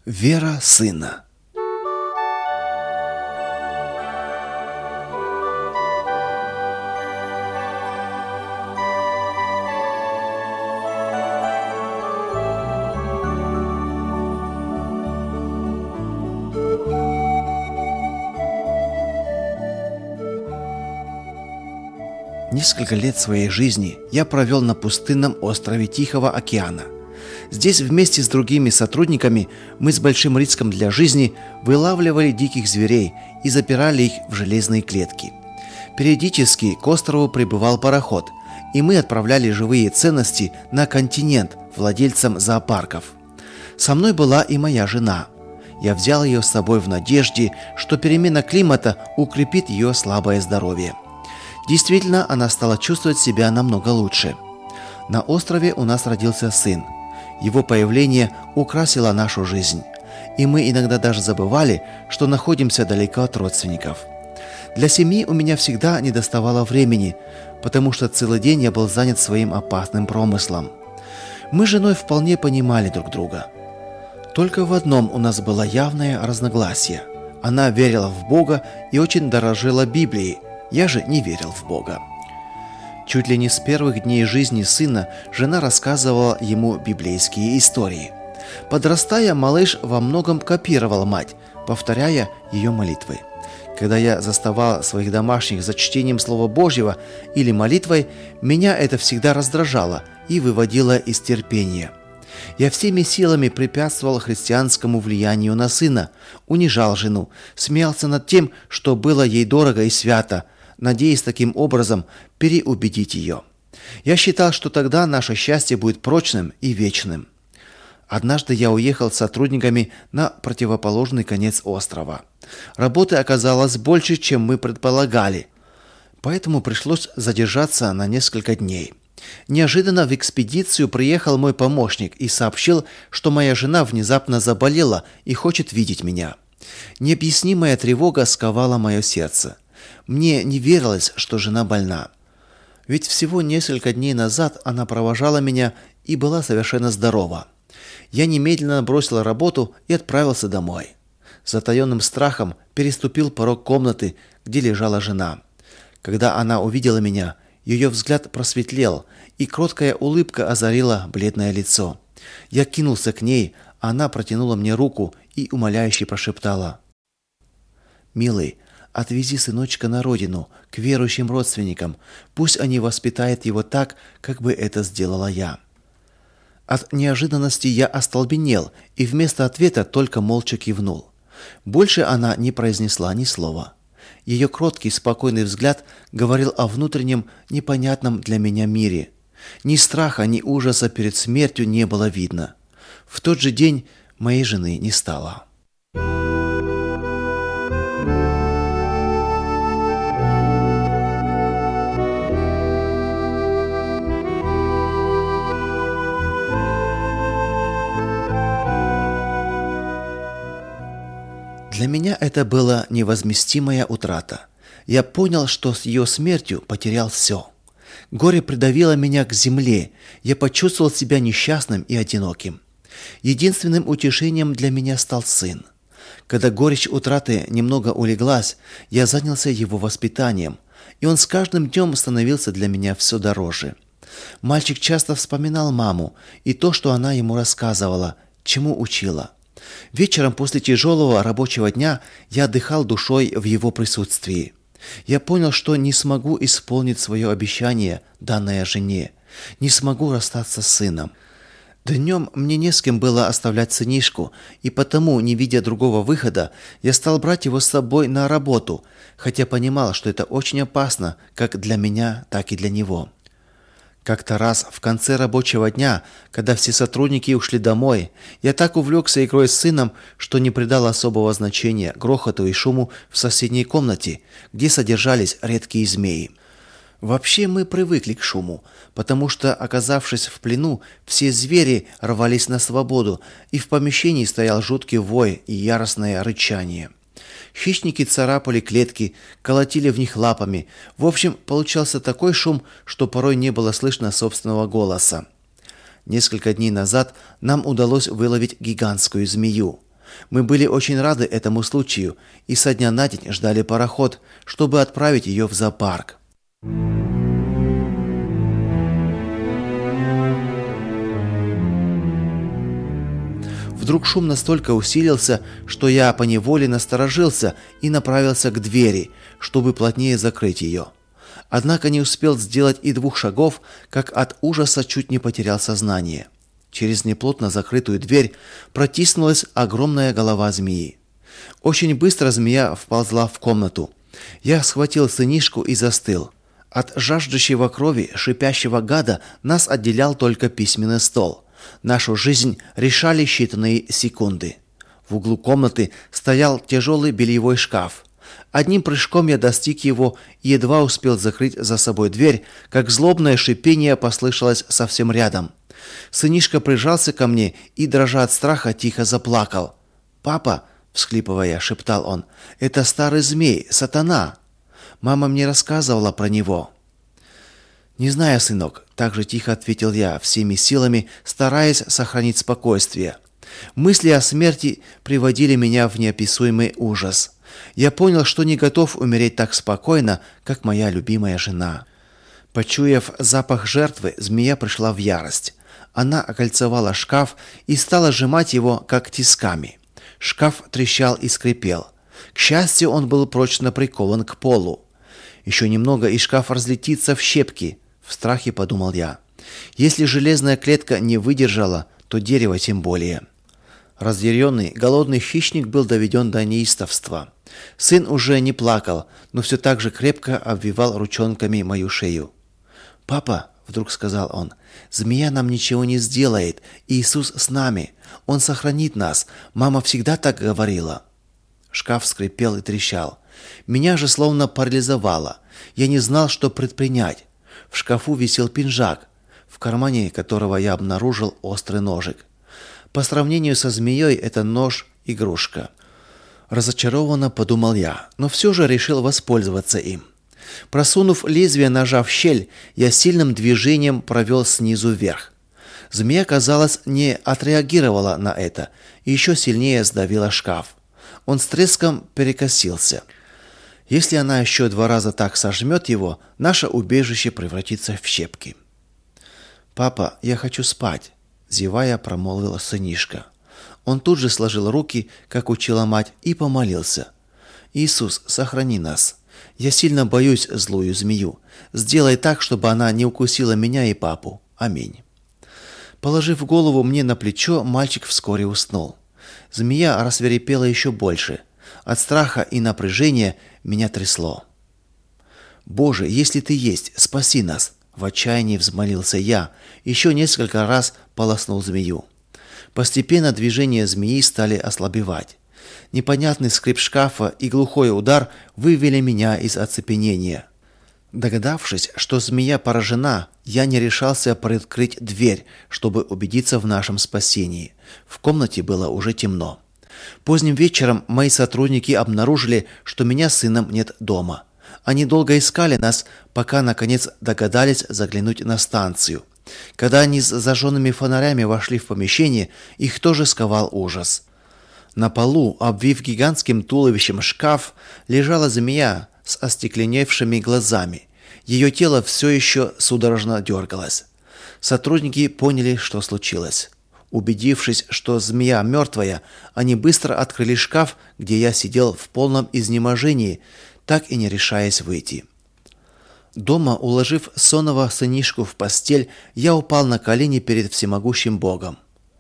Вера сына. Несколько лет своей жизни я провел на пустынном острове Тихого океана. Здесь вместе с другими сотрудниками мы с большим риском для жизни вылавливали диких зверей и запирали их в железные клетки. Периодически к острову прибывал пароход, и мы отправляли живые ценности на континент владельцам зоопарков. Со мной была и моя жена. Я взял ее с собой в надежде, что перемена климата укрепит ее слабое здоровье. Действительно, она стала чувствовать себя намного лучше. На острове у нас родился сын. Его появление украсило нашу жизнь, и мы иногда даже забывали, что находимся далеко от родственников. Для семьи у меня всегда недоставало времени, потому что целый день я был занят своим опасным промыслом. Мы с женой вполне понимали друг друга. Только в одном у нас было явное разногласие. Она верила в Бога и очень дорожила Библией. Я же не верил в Бога. Чуть ли не с первых дней жизни сына жена рассказывала ему библейские истории. Подрастая, малыш во многом копировал мать, повторяя ее молитвы. Когда я заставал своих домашних за чтением Слова Божьего или молитвой, меня это всегда раздражало и выводило из терпения. Я всеми силами препятствовал христианскому влиянию на сына, унижал жену, смеялся над тем, что было ей дорого и свято, надеясь таким образом переубедить ее. Я считал, что тогда наше счастье будет прочным и вечным. Однажды я уехал с сотрудниками на противоположный конец острова. Работы оказалось больше, чем мы предполагали, поэтому пришлось задержаться на несколько дней. Неожиданно в экспедицию приехал мой помощник и сообщил, что моя жена внезапно заболела и хочет видеть меня. Необъяснимая тревога сковала мое сердце. Мне не верилось, что жена больна. Ведь всего несколько дней назад она провожала меня и была совершенно здорова. Я немедленно бросил работу и отправился домой. С затаенным страхом переступил порог комнаты, где лежала жена. Когда она увидела меня, ее взгляд просветлел, и кроткая улыбка озарила бледное лицо. Я кинулся к ней, а она протянула мне руку и умоляюще прошептала: «Милый, отвези сыночка на родину, к верующим родственникам. Пусть они воспитают его так, как бы это сделала я». От неожиданности я остолбенел и вместо ответа только молча кивнул. Больше она не произнесла ни слова. Ее кроткий, спокойный взгляд говорил о внутреннем, непонятном для меня мире. Ни страха, ни ужаса перед смертью не было видно. В тот же день моей жены не стало. Для меня это была невозместимая утрата. Я понял, что с ее смертью потерял все. Горе придавило меня к земле. Я почувствовал себя несчастным и одиноким. Единственным утешением для меня стал сын. Когда горечь утраты немного улеглась, я занялся его воспитанием, и он с каждым днем становился для меня все дороже. Мальчик часто вспоминал маму и то, что она ему рассказывала, чему учила. Вечером после тяжелого рабочего дня я отдыхал душой в его присутствии. Я понял, что не смогу исполнить свое обещание, данное жене, не смогу расстаться с сыном. Днем мне не с кем было оставлять сынишку, и потому, не видя другого выхода, я стал брать его с собой на работу, хотя понимал, что это очень опасно как для меня, так и для него. Как-то раз в конце рабочего дня, когда все сотрудники ушли домой, я так увлекся игрой с сыном, что не придал особого значения грохоту и шуму в соседней комнате, где содержались редкие змеи. Вообще мы привыкли к шуму, потому что, оказавшись в плену, все звери рвались на свободу, и в помещении стоял жуткий вой и яростное рычание. Хищники царапали клетки, колотили в них лапами. В общем, получался такой шум, что порой не было слышно собственного голоса. Несколько дней назад нам удалось выловить гигантскую змею. Мы были очень рады этому случаю и со дня на день ждали пароход, чтобы отправить ее в зоопарк. Вдруг шум настолько усилился, что я поневоле насторожился и направился к двери, чтобы плотнее закрыть ее. Однако не успел сделать и 2 шагов, как от ужаса чуть не потерял сознание. Через неплотно закрытую дверь протиснулась огромная голова змеи. Очень быстро змея вползла в комнату. Я схватил сынишку и застыл. От жаждущего крови шипящего гада нас отделял только письменный стол. Нашу жизнь решали считанные секунды. В углу комнаты стоял тяжелый бельевой шкаф. Одним прыжком я достиг его и едва успел закрыть за собой дверь, как злобное шипение послышалось совсем рядом. Сынишка прижался ко мне и, дрожа от страха, тихо заплакал. «Папа!» — всхлипывая, шептал он. «Это старый змей, сатана! Мама мне рассказывала про него». «Не знаю, сынок», — так же тихо ответил я, всеми силами стараясь сохранить спокойствие. Мысли о смерти приводили меня в неописуемый ужас. Я понял, что не готов умереть так спокойно, как моя любимая жена. Почуяв запах жертвы, змея пришла в ярость. Она окольцевала шкаф и стала сжимать его, как тисками. Шкаф трещал и скрипел. К счастью, он был прочно прикован к полу. Еще немного, и шкаф разлетится в щепки. В страхе подумал я. Если железная клетка не выдержала, то дерево тем более. Разъяренный, голодный хищник был доведен до неистовства. Сын уже не плакал, но все так же крепко обвивал ручонками мою шею. «Папа», — вдруг сказал он, — «змея нам ничего не сделает. Иисус с нами. Он сохранит нас. Мама всегда так говорила». Шкаф скрипел и трещал. Меня же словно парализовало. Я не знал, что предпринять. В шкафу висел пинжак, в кармане которого я обнаружил острый ножик. По сравнению со змеей это нож – игрушка. Разочарованно подумал я, но все же решил воспользоваться им. Просунув лезвие ножа в щель, я сильным движением провел снизу вверх. Змея, казалось, не отреагировала на это и еще сильнее сдавила шкаф. Он с треском перекосился. Если она еще 2 раза так сожмет его, наше убежище превратится в щепки. «Папа, я хочу спать», — зевая промолвила сынишка. Он тут же сложил руки, как учила мать, и помолился. «Иисус, сохрани нас. Я сильно боюсь злую змею. Сделай так, чтобы она не укусила меня и папу. Аминь». Положив голову мне на плечо, мальчик вскоре уснул. Змея рассвирепела еще больше. От страха и напряжения меня трясло. «Боже, если ты есть, спаси нас!» В отчаянии взмолился я, еще несколько раз полоснул змею. Постепенно движения змеи стали ослабевать. Непонятный скрип шкафа и глухой удар вывели меня из оцепенения. Догадавшись, что змея поражена, я не решался приоткрыть дверь, чтобы убедиться в нашем спасении. В комнате было уже темно. Поздним вечером мои сотрудники обнаружили, что меня с сыном нет дома. Они долго искали нас, пока наконец догадались заглянуть на станцию. Когда они с зажженными фонарями вошли в помещение, их тоже сковал ужас. На полу, обвив гигантским туловищем шкаф, лежала змея с остекленевшими глазами. Ее тело все еще судорожно дергалось. Сотрудники поняли, что случилось. Убедившись, что змея мертвая, они быстро открыли шкаф, где я сидел в полном изнеможении, так и не решаясь выйти. Дома, уложив сонного сынишку в постель, я упал на колени перед всемогущим Богом.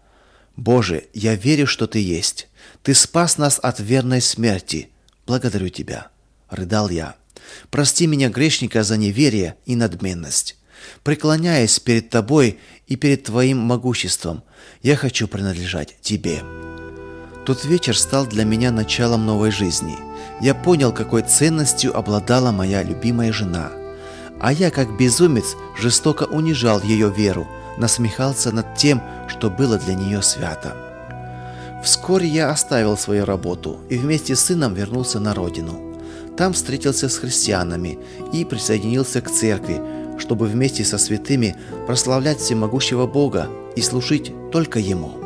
«Боже, я верю, что Ты есть. Ты спас нас от верной смерти. Благодарю Тебя», — рыдал я. «Прости меня, грешника, за неверие и надменность. Преклоняясь перед Тобой и перед Твоим могуществом, я хочу принадлежать Тебе». Тот вечер стал для меня началом новой жизни. Я понял, какой ценностью обладала моя любимая жена. А я, как безумец, жестоко унижал ее веру, насмехался над тем, что было для нее свято. Вскоре я оставил свою работу и вместе с сыном вернулся на родину. Там встретился с христианами и присоединился к церкви, чтобы вместе со святыми прославлять всемогущего Бога и служить только Ему.